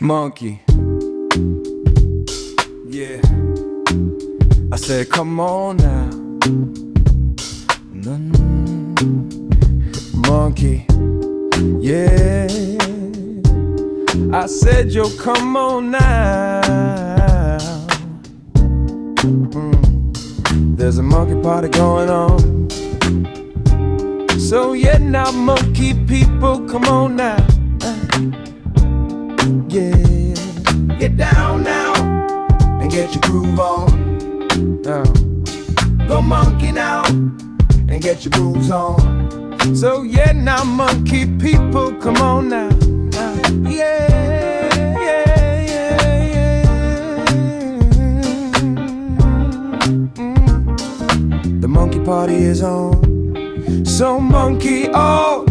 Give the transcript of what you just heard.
Monkey. Yeah. I said, come on now. Monkey. Yeah. I said, yo, come on now. There's a monkey party going on. So yeah, now monkey people, come on now. Yeah, get down now and get your groove on. Go monkey now and get your grooves on. So yeah, now monkey people, come on now. Yeah, yeah, yeah, yeah. The monkey party is on. So monkey all